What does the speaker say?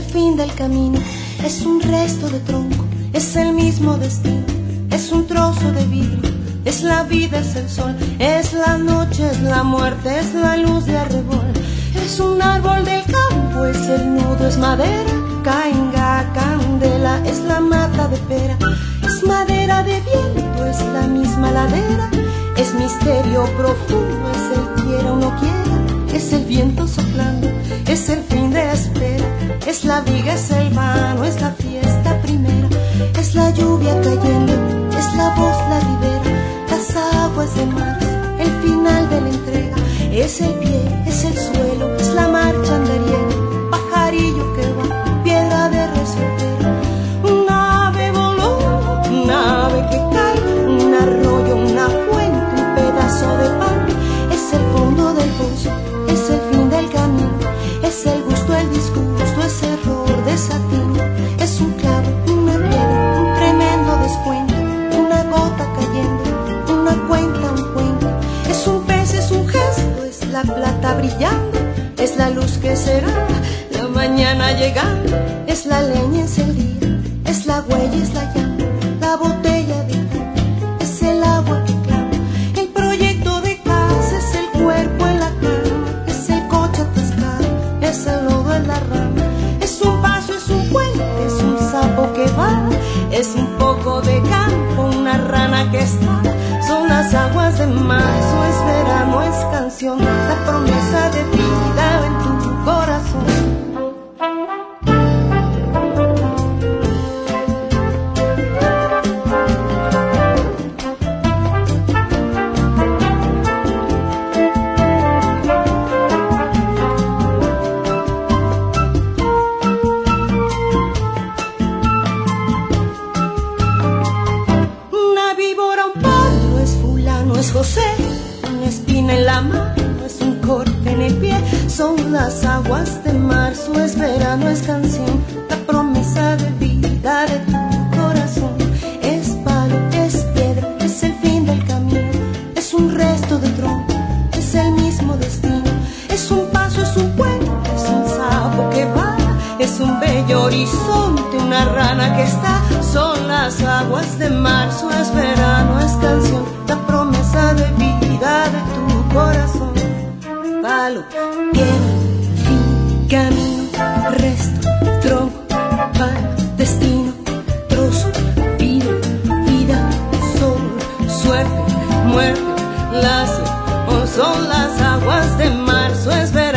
fin del camino, es un resto de tronco, es el mismo destino, es un trozo de vidrio, es la vida, es el sol, es la noche, es la muerte, es la luz de arrebol, es un árbol del campo, es el nudo, es madera, cainga, candela, es la mata de pera, es madera de viento, es la misma ladera, es misterio profundo, es el quiera o no quiera, es el viento soplando, es el fin de espera, es la viga, es el vano, es la fiesta primera, es la lluvia cayendo, es la voz, la ribera, las aguas de marzo, el final de la entrega, es el pie, es el suelo, es la marcha andariega, pajarillo que va, piedra de resolver, un ave voló, un ave que cae, un arroyo, una fuente, un pedazo de pan, es el fondo del pozo, es el fin del camino, es el gusto, el disgusto, es error de satín, es un clavo, una piedra, un tremendo descuento, una gota cayendo, una cuenta, un cuento, es un pez, es un gesto, es la plata brillando, es la luz que será, la mañana llegando, es la leña, es el día, es la huella, es la llama, la botella de cal, es el agua que clama, el proyecto de casa, es el cuerpo en la cama, es el coche atascado, es el lodo en la rama, es un paso, es un puente, es un sapo que va, es un poco de campo, una rana que está, son las aguas de marzo, es verano, es canción, la promesa de vida en tu corazón. José, una espina en la mano, es un corte en el pie, son las aguas de marzo, es verano, es canción, la promesa de vida de tu corazón, es palo, es piedra, es el fin del camino, es un resto de tronco, es el mismo destino, es un paso, es un puente, es un sapo que va, es un bello horizonte, una rana que está, son las aguas de marzo, es verano, es canción, la promesa de vida de tu corazón. Palo, piedra, fin, camino, resto, tronco, palo, destino, trozo, vida, sol, suerte, muerte, lazo, son las aguas de marzo, es verano.